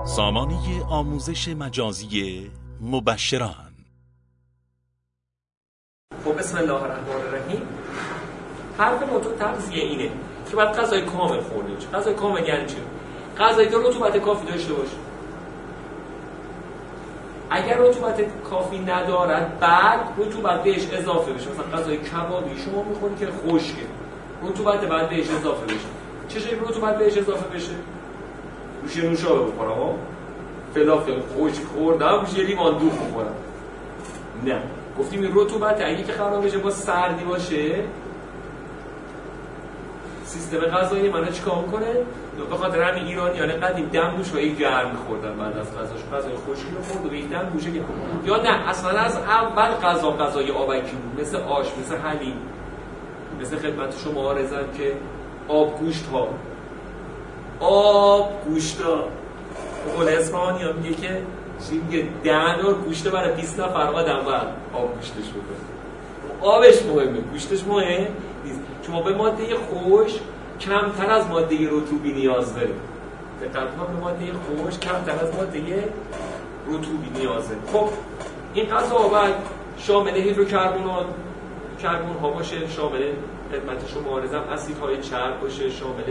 سامانه آموزش مجازی مبشران. خب بسم الله الرحمن الرحیم. حرف ما تو تغذیه اینه که باید غذای کامل خورده باشه. غذای کامل یعنی چی؟ غذایی که رطوبت کافی داشته باشه. اگر رطوبت کافی ندارد بعد رطوبت بهش اضافه بشه. مثلا غذای کبابی شما میخورید که خشکه، رطوبت بعد بهش اضافه بشه. چه شکلی رطوبت بهش اضافه بشه؟ گوشه نوشابه بخورم ها، فلافل خشک خوردم گوشه لیوان دوغ بخورم. نه، گفتیم این رطوبت اگه که قرار بشه با سردی باشه سیستم غذایی من چیکار میکنه؟ به خاطر همین ایرانیان قدیم دمنوشایی گرم می‌خوردن بعد از غذای خشکی رو خورد و به این دمنوشه گرم. یا نه اصلا از اول غذای آبکی بود، مثل آش، مثل حلیم، مثل خدمت شما عرضم که آب گوشت ها قول اسپانیا میگه که میگه 10 دور گوشت برای 20 نفر آدم بعد آب گوشتش بکنه. آبش مهمه، گوشتش مهم نیست. شما به ماده خوش کمتر از ماده رطوبی نیاز داریم. دقت کنید، به ماده خوش کمتر از ماده رطوبی نیاز داریم. خب این غذا باید شامل هیدروکربن ها باشه، شامل خدمت شما عرضم اسیدهای چرب باشه، شامل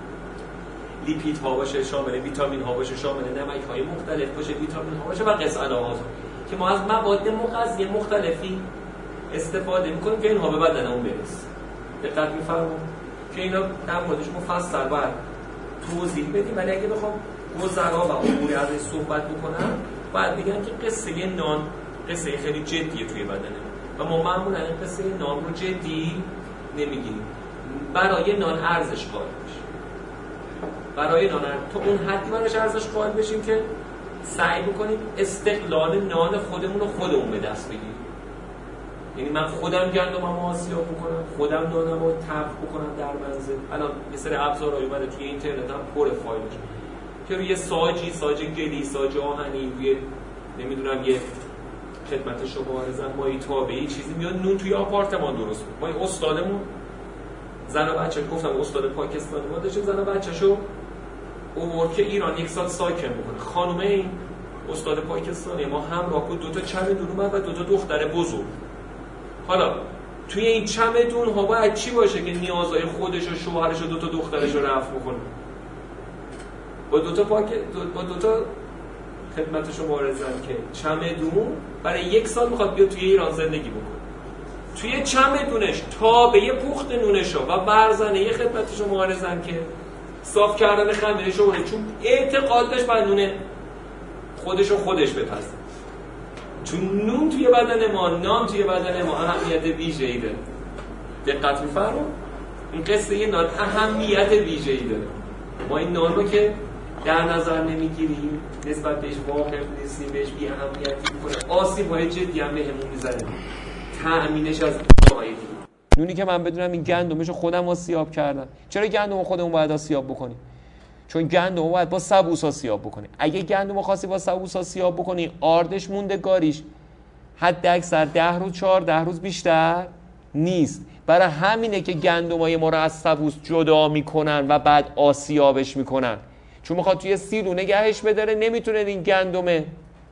لیپید ها باشه، شامل ویتامین ها باشه، شامل نمک های مختلف باشه، ویتامین ها باشه و قص علاوه که ما از مواد مغذی مختلفی استفاده میکنیم که اینها به بدنمون برسه. دقت می‌فرمایید که اینا در موردش مفصل باید توضیح بدیم، ولی اگه بخوام گذرا و اموری ازش صحبت بکنم باید بگم که قصه نان قصه خیلی جدیه توی بدن و ما معمولا این قصه نان رو جدی نمیگیریم. برای نان ارزش قائل بشیم، برای نان تو اون حدی براش ارزش قائل بشیم که سعی بکنیم استقلال نان خودمون رو خودمون به دست بگیریم. یعنی من خودم گندمم آسیاب بکنم، خودم نانم رو طبخ بکنم در منزل. الان یه سری ابزارهایی اومده توی اینترنت هم پر فایلش که روی ساج گلی، ساج آهنی، روی نمیدونم یه خدمت شما عرضم مایی تابعی چیزی میاد نون توی آپارتمان درست کنه. ما استادمون زن و بچه، گفتم استاد پاکستانی ما داشته، زن و بچه‌شو اومد که ایران 1 سال ساکن بکنه. خانومه این استاد پاکستانی ما همراه بود، 2 تا چمدون اومد و 2 تا دختر بزرگ. حالا توی این چمدون ها باید چی باشه که نیازهای خودش و شوهرش و 2 تا دخترش رو رفع بکنه؟ با 2 تا خدمت شما عرضم که چمدون برای 1 سال میخواد بیاد توی ایران زندگی بکنه. توی چمدونش تابه پخت نونش و برزنه خدمت شما عرضم که صاف کردن خمیرش رو، چون اعتقاد داشت بر نون خودش بپزه. چون نون توی بدن ما، نان توی بدن ما اهمیت ویژه‌ای داره. دقت می‌فرمایید؟ این قصه یه نان اهمیت ویژه‌ای داره. ما این نان رو که در نظر نمی‌گیریم، نسبت بهش واقف نیستیم، بهش بی اهمیتی می‌کنه، آسیب‌های جدی هم بهمون می‌زنه. تأمینش از جاهای دیگه. نونی که من بدونم این گندمش خودم آسیاب کردم. چرا گندم خودمون باید آسیاب بکنیم؟ چون گندم باید با سبوس آسیاب بکنی. اگه گندم خواستی با سبوس آسیاب بکنی، آردش موندگاریش حد اکثر 10 روز 14 روز بیشتر نیست. برای همینه که گندمای ما رو از سبوس جدا میکنن و بعد آسیابش میکنن، چون میخواد توی سیلو نگهش بداره. نمیتونه این گندم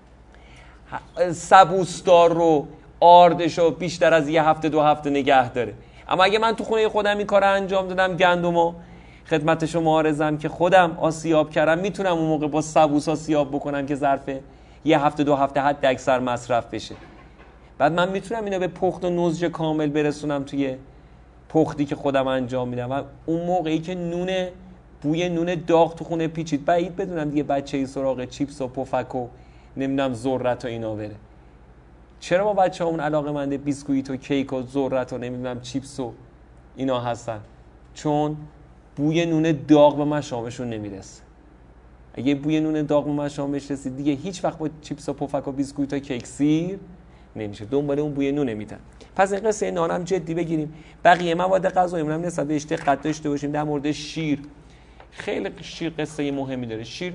سبوسدار رو آردش رو بیشتر از 1 هفته 2 هفته نگه داره. اما اگه من تو خونه خودم این کار انجام دادم، گندمو خدمت شما عرضم که خودم آسیاب کردم، میتونم اون موقع با سبوس آسیاب بکنم که ظرف 1 هفته 2 هفته حد اکثر مصرف بشه. بعد من میتونم اینو به پخت و نضج کامل برسونم توی پختی که خودم انجام میدم. و اون موقعی که بوی نون داغ تو خونه پیچید، بعید بدونم دیگه بچه‌ای سراغ چیپس و پفک و نمیدونم ذرت و اینا بره. چرا ما بچه‌مون علاقه‌مند بیسکویت و کیک و ذرت و نمیدونم چیپس و اینا هستن؟ چون بوی نون داغ به مشامشون نمیرسه. اگه بوی نون داغ به مشامش رسید دیگه هیچ وقت با چیپس و پفک و بیسکویت و کیک سیر نمیشه، دنبال اون بوی نون میتن. پس این قصه نان هم جدی بگیریم. بقیه مواد غذاییمون هم نسبت بهش دقت داشته باشیم. در مورد شیر، خیلی شیر قصه مهمی داره. شیر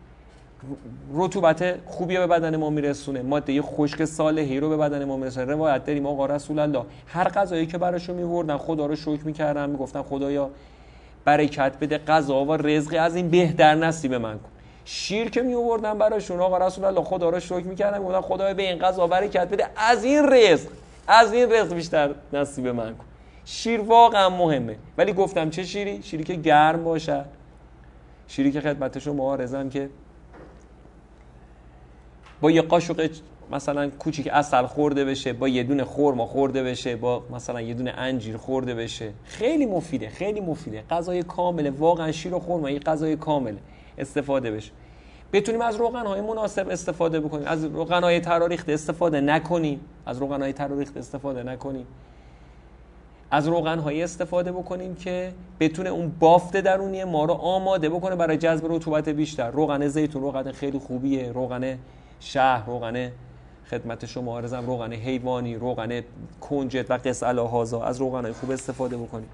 رطوبت خوبی به بدن ما میرسونه، ماده خشک صالحی رو به بدن ما میرسونه. روایت داریم آقا رسول الله هر غذایی که براشون میوردن خدا رو شکر میکردن، میگفتن خدایا برکت بده، غذا و رزق از این بهتر نصیب من کن. شیر که می آوردن براشون، آقا رسول الله خدا رو شکر می‌کردن، میگفتن خدایا به این غذا برکت بده، از این رزق بیشتر نصیب من کن. شیر واقعا مهمه، ولی گفتم چه شیری؟ شیری که گرم باشه، شیری که خدمت شما عرضم که با یه قاشق مثلا کوچیک عسل خورده بشه، با یه دونه خرما خورده بشه، با مثلا یه دونه انجیر خورده بشه، خیلی مفیده، خیلی مفیده. غذای کامله، واقعا شیر و خرما یه غذای کامله، استفاده بشه. بتونیم از روغن‌های مناسب استفاده بکنیم، از روغن‌های تراریخته استفاده نکنیم، از روغن‌های استفاده بکنیم که بتونه اون بافت درونی ما رو آماده بکنه برای جذب رطوبت بیشتر. روغن زیتون روغن خیلی خوبیه، روغن شهر، روغن خدمت شما عرضم، روغن حیوانی، روغن کنجد و قص الهازا، از روغن‌های خوب استفاده بکنیم.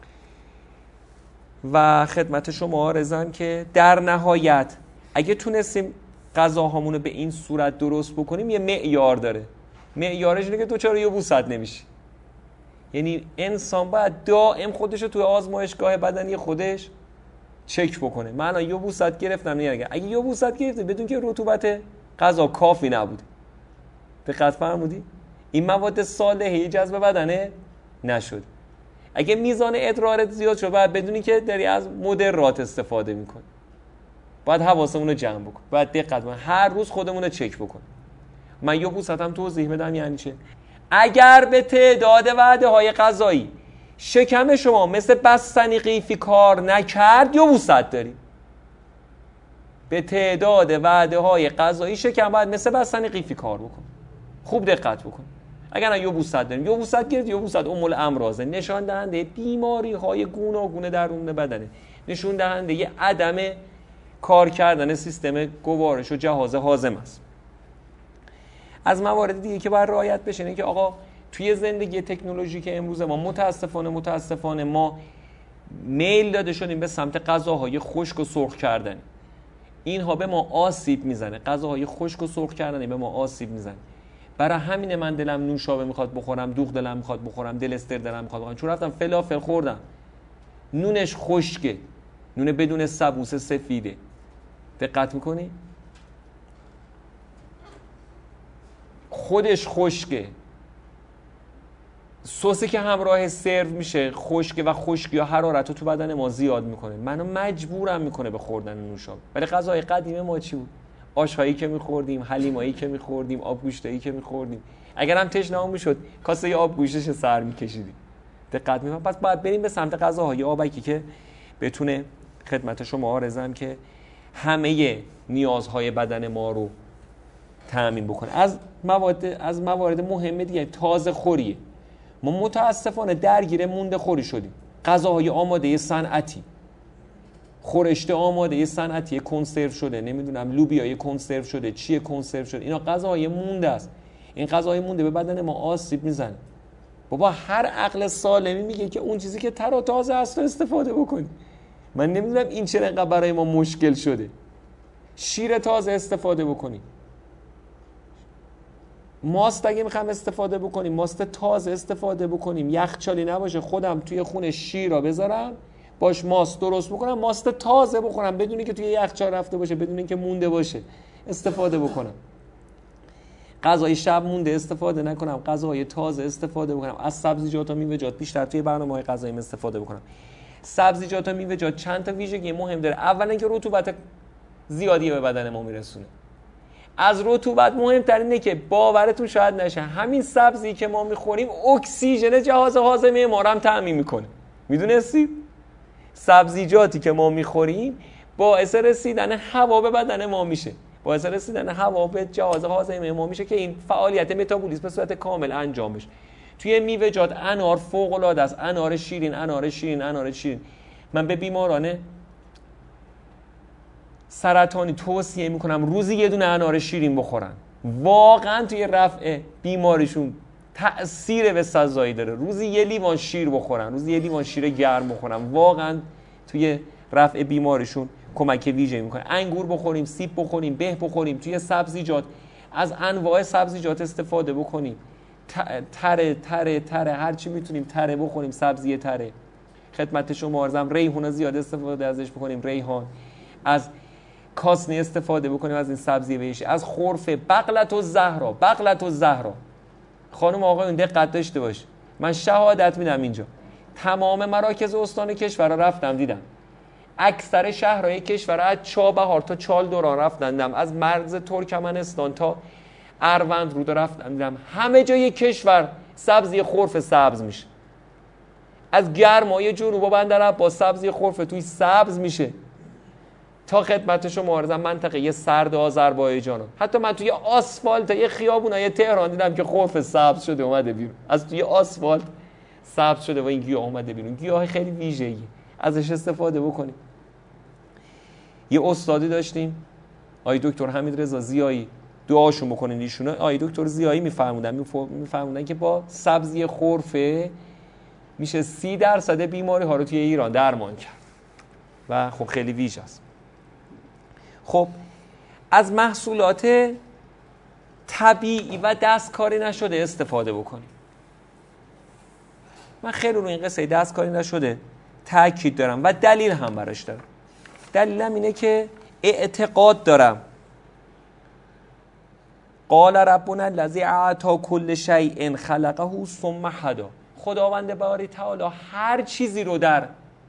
و خدمت شما عرضم که در نهایت اگه تونستیم غذاهامون رو به این صورت درست بکنیم، یه معیار داره. معیارش اینه که دوچار یبوست نمیشی. یعنی انسان باید دائم خودش رو توی آزمایشگاه بدنی خودش چک بکنه. من الان یبوست گرفتم، نه اگه یبوست گرفتی بدون که رطوبت غذا کافی نبود، دقت فرمودی؟ این مواد صالحه جذب بدنه نشد. اگه میزان ادرارت زیاد شد، باید بدونی که داری از مدرات استفاده میکنی. باید حواسمون رو جمع بکن، باید دقت کنیم، هر روز خودمون رو چک بکن. من یبوستم توضیح بدم یعنی چه. اگر به تعداد وعده‌های غذایی شکم شما مثل بستنی قیفی کار نکرد، یبوست داری. به تعداد وعده‌های غذایی شکم باید مثل بستنی قیفی کار بکن. خوب دقت بکن. اگر یبوست داریم، یبوست گرفت، یبوست ام الامراض، نشان دهنده بیماری‌های گوناگون درون بدنه، نشون دهنده یه عدم کار کردن سیستم گوارش و جهاز هاضمه است. از موارد دیگه که باید رعایت بشه اینه که آقا توی زندگی تکنولوژیک امروز ما متاسفانه ما میل داده شدیم به سمت غذاهای خشک و سرخ کردن. اینها به ما آسیب میزنه. غذاهای خشک و سرخ کردن به ما آسیب میزنه. برای همین من دلم نوشابه میخواد بخورم، دوغ دلم میخواد بخورم، دل استر دلم میخواد بخورم، چون رفتم فلافل خوردم، نونش خشکه، نون بدون سبوس سفیده. دقت میکنی؟ خودش خشکه، سوسی که همراه سرو میشه خشکه و خشکی و حرارت رو تو بدن ما زیاد میکنه، منو مجبورم میکنه به خوردن نوشابه. ولی غذای قدیم ما چی بود؟ آشهایی که میخوردیم، حلیمایی که میخوردیم، آبگوشتایی که میخوردیم. اگر هم تشنه‌مون میشد کاسه آبگوشتش سر میکشیدیم. دقت میکنم. پس باید بریم به سمت غذاهای آبکی که بتونه خدمت شما عرضم که همه نیازهای بدن ما رو تأمین بکنه. از موارد مهم دیگه تازه خوریه. ما متاسفانه درگیر مونده خوری شدیم. غذاهای آماده صنعتی، خورشت آماده صنعتی، کنسرو شده، نمیدونم لوبیای کنسرو شده، چیه کنسرو شده، اینا غذاهای مونده است. این غذاهای مونده به بدن ما آسیب میزنه. بابا هر عقل سالمی میگه که اون چیزی که تر و تازه است رو استفاده بکنی. من نمیدونم این چرا اینقدر برای ما مشکل شده. شیر تازه استفاده بکنی. ماست اگه میخوام استفاده بکنیم، ماست تازه استفاده بکنیم، یخچالی نباشه، خودم توی خونه شیر را بذارم باش ماست درست بکنم، ماست تازه بخورم بدون که توی یخچال رفته باشه، بدون که مونده باشه استفاده بکنم. غذای شب مونده استفاده نکنم، غذای تازه استفاده بکنم. از سبزیجات و میوه‌جات بیشتر توی برنامه‌های غذاییم استفاده بکنم. سبزیجات و میوه‌جات چند تا ویژگی مهم داره. اولا که رطوبت زیادی به بدن ما میرسونه. از رطوبت مهمتر اینه که باورتون شاید نشه، همین سبزی که ما میخوریم اکسیژن جهاز هاضمه ما رو هم تامین میکنه. میدونستید؟ سبزیجاتی که ما میخوریم باعث رسیدن هوا به بدن ما میشه، باعث رسیدن هوا به جهاز هاضمه ما میشه که این فعالیت متابولیسم به صورت کامل انجام بشه. توی میوه‌جات انار فوق العاده است، انار شیرین. من به بیماران سرطانی توصیه میکنم روزی یه دونه انار شیرین بخورن. واقعا توی رفع بیماریشون تأثیر بسزایی داره. روزی یه لیوان شیر بخورن، روزی یه لیوان شیر گرم بخورن، واقعا توی رفع بیماریشون کمک ویژه میکنه. انگور بخوریم، سیب بخوریم، به بخوریم. توی سبزیجات از انواع سبزیجات استفاده بکنیم. تره هر چی میتونیم تره بخوریم، سبزی تره. خدمت شما عرضم ریحان زیاد استفاده ازش بکنیم، ریحان. از کاسنی استفاده بکنیم از این سبزی بهشتی، از خرفه. بغلت الزهرا. خانم آقایون دقت داشته باش، من شهادت میدم اینجا تمام مراکز استان کشور را رفتم دیدم، اکثر شهرهای کشور از چابهار تا چالدوران رفتم دیدم، از مرز ترکمنستان تا اروندرود رفتم دیدم، همه جای کشور سبزی خرف سبز میشه. از گرمای جنوب بندرعباس سبزی خرف توی سبز میشه تا خدمت شما عرضم منطقه سرد آذربایجان. حتی من توی آسفالت یه خیابونای تهران دیدم که خرف سبز شده اومده بیرون، از توی آسفالت سبز شده و این گیاه اومده بیرون. گیاه خیلی ویژه‌ایه، ازش استفاده بکنیم. یه استادی داشتیم آقای دکتر حمیدرضا ضیایی، دعاشون بکنین ایشون. آقای دکتر ضیایی میفرمودن که با سبزی خرفه میشه 30% بیماری ها رو توی ایران درمان کرد و خب خیلی ویژه است. خب از محصولات طبیعی و دستکاری نشده استفاده بکنیم. من خیلی روی این قصه دستکاری نشده تاکید دارم و دلیل هم براش دارم. دلیلم اینه که اعتقاد دارم قال ربنا الذی اعطی کل شیء خلقه ثم هدی. خداوند باری تعالی هر چیزی رو در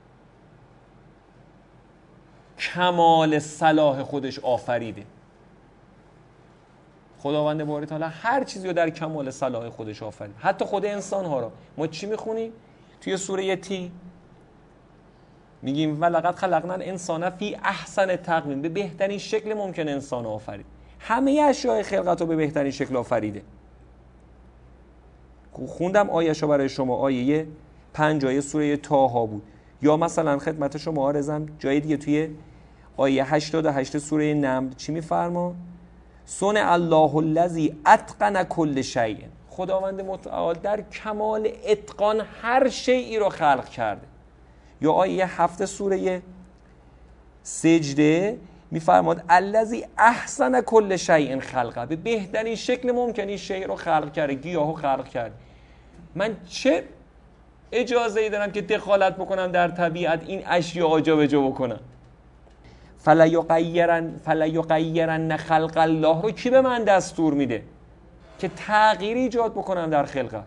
کمال صلاح خودش آفریده. خداوند باری تعالی هر چیزی رو در کمال صلاح خودش آفریده، حتی خود انسان ها رو. ما چی میخونیم توی سوره تی؟ میگیم ولقد خلقنا الانسان فی احسن تقویم، به بهترین شکل ممکن انسان آفرید. همه اشیاء خلقت رو به بهترین شکل آفریده. خوندم آیه‌شو برای شما، آیه 5 سوره طه بود. یا مثلا خدمت شما عرضم جای دیگه توی آیه 88 سوره نمل چی میفرما؟ صنع الله الذی اتقن کل شیء. خداوند متعال در کمال اتقان هر شیئی رو خلق کرده. یا آیه 7 سوره سجده میفرماد الذی احسن کل شیء خلقه، به بهترین شکل ممکنی شیء رو خلق کرده، گیاهو خلق کرده. من چه اجازه ای دارم که دخالت بکنم در طبیعت، این اشیاء جابجا بکنم؟ فلا یغیرن خلق الله رو کی به من دستور میده که تغییر ایجاد بکنم در خلقت؟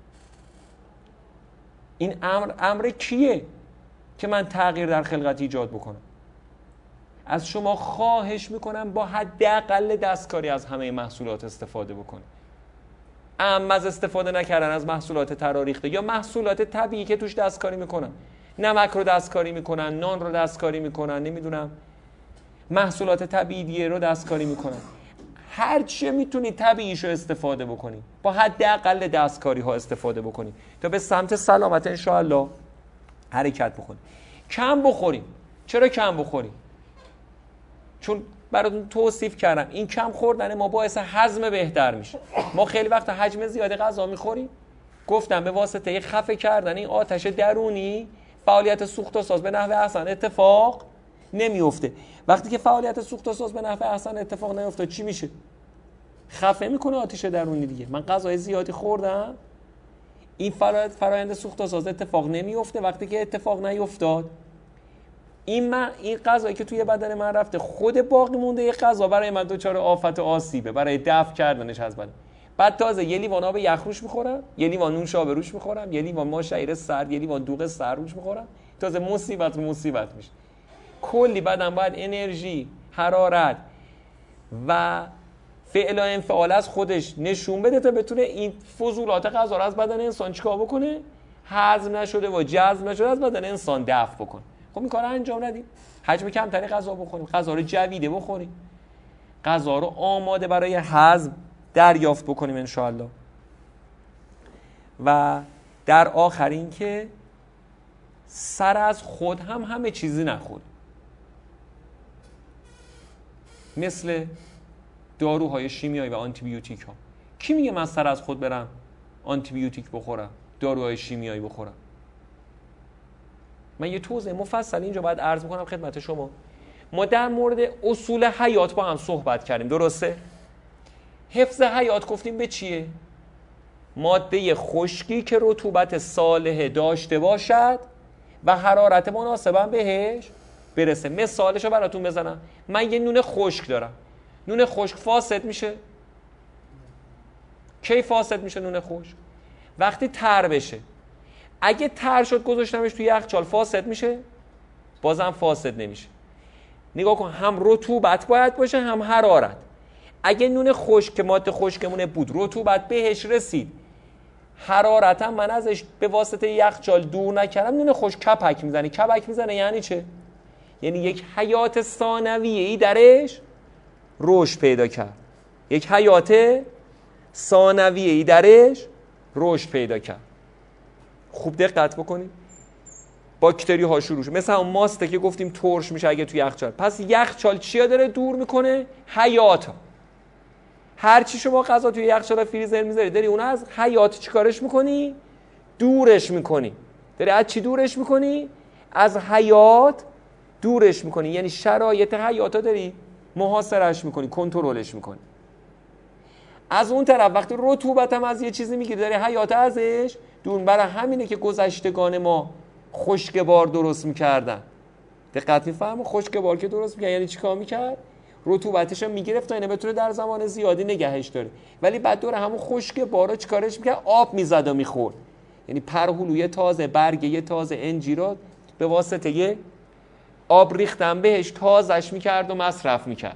این امر کیه که من تغییر در خلقت ایجاد بکنم؟ از شما خواهش میکنم با حداقل دستکاری از همه محصولات استفاده بکنید. از استفاده نکردن از محصولات تراریخته یا محصولات طبیعی که توش دستکاری میکنن، نمک رو دستکاری میکنن، نان رو دستکاری میکنن، نمیدونم محصولات طبیعی دیگه رو دستکاری میکنن. هر چی میتونید طبیعیشو استفاده بکنید، با حداقل دستکاری ها استفاده بکنید تا به سمت سلامت ان شاء الله حرکت بکنید. کم بخوریم. چرا کم بخوریم؟ چون براتون توصیف کردم این کم خوردن ما باعث هضم بهتر میشه. ما خیلی وقت حجم زیاد غذا میخوریم، گفتم به واسطه خفه کردن این آتش درونی فعالیت سوخت و ساز به نحو احسن اتفاق نمیفته. وقتی که فعالیت سوخت و ساز به نحو احسن اتفاق نیفته چی میشه؟ خفه میکنه آتش درونی دیگه. من غذای زیادی خوردم، این فرآیند سوخت و ساز اتفاق نمیفته. وقتی که اتفاق نیفتاد این غذایی که توی بدن من رفته خود باقی مونده یه غذا برای من دوچار آفت و آسیبه برای دفع کردنش از بدن. بعد تازه یه لیوان آب یخروش میخورم، یه لیوان نوشابه روش میخورم، یه لیوان ماه‌شعیر سرد، یه لیوان دوغ سرد روش میخورم، تازه مصیبت میشه. کلی بدن باید انرژی، حرارت و فعل و انفعال از خودش نشون بده تا بتونه این فضولات غذا رو از بدن انسان چیکار بکنه؟ هضم نشده و جذب نشده از بدن انسان دفع بکنه. خب این کارو انجام ندیم. حجم کمتری غذا بخوریم، غذا رو جویده بخوریم، غذا رو آماده برای هضم دریافت بکنیم ان شاء الله. و در آخر این که سر از خود هم همه چیزی نخوریم، مثل داروهای شیمیایی و آنتی بیوتیک ها. کی میگه من سر از خود برم آنتی بیوتیک بخورم، داروهای شیمیایی بخورم؟ من یه توضیح مفصل اینجا باید عرض میکنم خدمت شما. ما در مورد اصول حیات با هم صحبت کردیم، درسته؟ حفظ حیات گفتیم به چیه؟ ماده خشکی که رطوبت صالح داشته باشد و حرارت مناسب بهش برسه. مثالشو براتون بزنم. من یه نون خشک دارم. نون خشک فاسد میشه؟ کی فاسد میشه نون خشک؟ وقتی تر بشه. اگه تر شد گذاشتمش توی یخچال فاسد میشه؟ بازم فاسد نمیشه. نگاه کن، هم رطوبت باید باشه هم حرارت. اگه نون خشک که ماده خشکمونه بود رطوبت بهش رسید، حرارت هم من ازش به واسطه یخچال دور نکردم، نون خشک کپک میزنه. کپک میزنه یعنی چه؟ یعنی یک حیات ثانویه‌ای درش رشد پیدا کرد. یک حیات ثانویه‌ای درش رشد پیدا کرد. خوب دقت بکنید. باکتری ها شروع شد. مثلا اون ماسته که گفتیم ترش میشه اگه توی یخچال. پس یخچال چیا داره دور میکنه؟ حیات ها. هر چی شما غذا توی یخچال فریزر میذاری داری اون از حیات چیکارش میکنی؟ دورش میکنی. داری از چی دورش میکنی؟ از حیات دورش میکنی. یعنی شرایط حیات ها داری محاصرش میکنی، کنترلش میکنی. از اون طرف وقتی رطوبت هم از یه چیزی میگیری داری حیات ازش دور. برای همینه که گذشتگان ما خشکبار درست میکردن. دقت میفهمه؟ خشکبار که درست میکرد یعنی چیکار میکرد؟ رطوبتش رو میگرفت تا اینه بتونه در زمان زیادی نگهش داره. ولی بعد دور همون خشکبارا چیکارش میکرد؟ آب میزد و میخورد. یعنی پرهلوی تازه، برگ تازه، انجیرات به واسطه آب ریختن بهش تازهش میکرد و مصرف میکرد.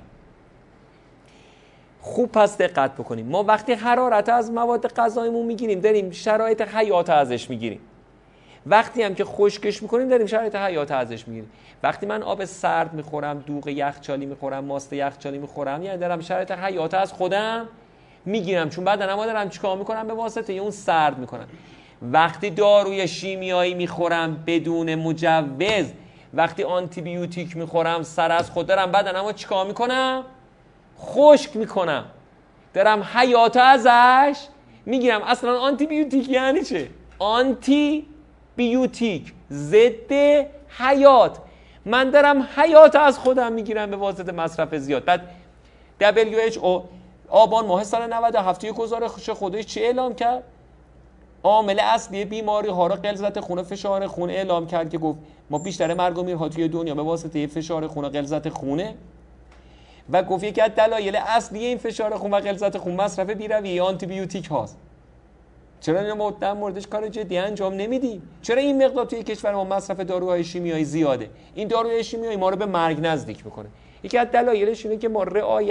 خوب پس دقت بکنیم. ما وقتی حرارت از مواد غذاییمون میگیریم داریم شرایط حیات ازش میگیریم. وقتی هم که خشکش میکنیم داریم شرایط حیات ازش میگیریم. وقتی من آب سرد میخورم، دوغ یخچالی میخورم، ماست یخچالی میخورم، یعنی دارم شرایط حیات از خودم میگیرم، چون بدنم دارم چیکار میکنم؟ به واسطه اون سرد میکنم. وقتی داروی شیمیایی میخورم بدون مجوز، وقتی آنتی بیوتیک میخورم سر از خود دارم بدنمو چیکار میکنم؟ خشک میکنم. دارم حیات ازش میگیرم. اصلا آنتی بیوتیک یعنی چه؟ آنتی بیوتیک ضد حیات. من دارم حیات از خودم میگیرم به واسطه مصرف زیاد. بعد WHO آبان ماه سال 97 گزارش خودش چی اعلام کرد؟ عامل اصلی بیماری ها را غلظت خون، فشار خون اعلام کرد که گفت ما بیشتر مرگ و میرها توی دنیا به واسطه فشار خون و غلظت خونه. و گفت یکی از دلایل اصلی این فشار خون و غلظت خون مصرف بی‌رویه آنتی بیوتیک هاست. چرا ما در موردش کار جدی انجام نمیدیم؟ چرا این مقدار توی کشور ما مصرف داروهای شیمیایی زیاده؟ این داروهای شیمیایی ما رو به مرگ نزدیک میکنه. یکی از دلایلش اینه که ما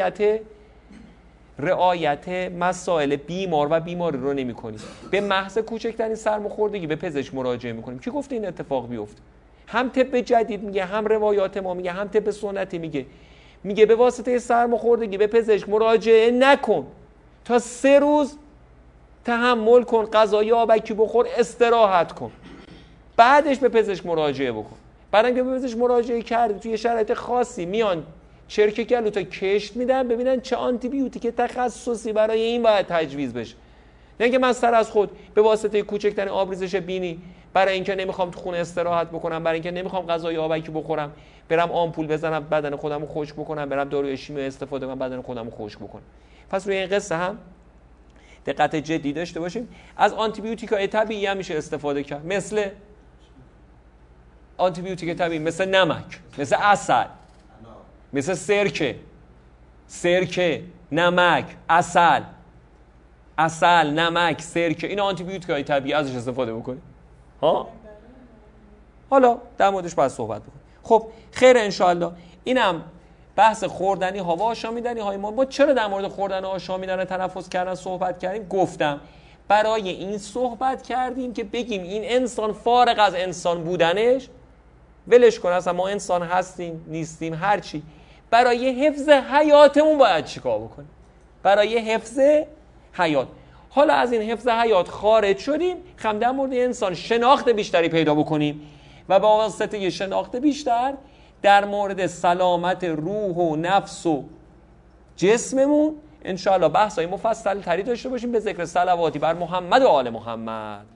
رعایت مسائل بیمار و بیماری رو نمی‌کنیم. به محض کوچکترین سرماخوردگی به پزشک مراجعه می‌کنیم. کی گفته این اتفاق بیفته؟ هم طب جدید میگه، هم روایات ما میگه، هم طب سنتی میگه به واسطه سرماخوردگی به پزشک مراجعه نکن. تا 3 روز تحمل کن، غذای آبکی بخور، استراحت کن. بعدش به پزشک مراجعه بکن. بعد اینکه به پزشک مراجعه کردی توی شرایط خاصی میان چرک گلو تا کشت میدن ببینن چه آنتی بیوتیک تخصصی برای این باید تجویز بشه. نه اینکه من سر از خود به واسطه کوچکترین آبریزش بینی برای اینکه نمیخوام تو خونه استراحت بکنم، برای اینکه نمیخوام غذای آبکی بخورم، برم آمپول بزنم بدن خودمو خشک بکنم، برم داروی شیمیایی استفاده کنم بدن خودمو خشک بکنم. پس روی این قصه هم دقت جدی داشته باشیم. از آنتی بیوتیک‌های طبیعی هم میشه استفاده کرد. مثل آنتی بیوتیک طبیعی، مثل نمک، مثل عسل، مثل سرکه، نمک، عسل، نمک، سرکه. این آنتی بیوتیک‌های طبیعی ازش استفاده بکنید. حالا در موردش باید صحبت بکنیم. خب خیر انشاءالله. اینم بحث خوردنی ها و آشامیدنی های ما چرا در مورد خوردن و آشامیدن تنفس کردن صحبت کردیم؟ گفتم برای این صحبت کردیم که بگیم این انسان فارغ از انسان بودنش ولش کن، اصلا ما انسان هستیم نیستیم هرچی، برای حفظ حیاتمون باید چیکار بکنیم؟ برای حفظ حیات. حالا از این حفظ حیات خارج شدیم، خم در مورد انسان شناخت بیشتری پیدا بکنیم و با واسطه شناخت بیشتر در مورد سلامت روح و نفس و جسممون انشاءالله بحثای مفصل تری داشته باشیم به ذکر صلواتی بر محمد و آل محمد.